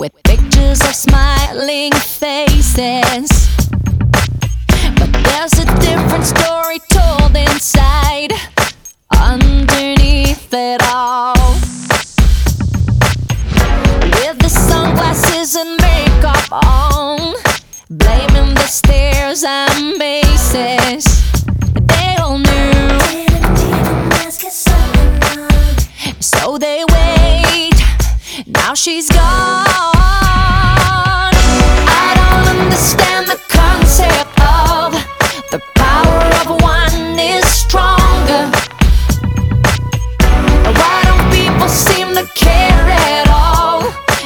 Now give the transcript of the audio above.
with pictures of smiling faces. But there's a different story told inside, underneath it all. With the sunglasses and makeup on, blaming the stairs and maces. They all knew, so they wait. Now she's gone.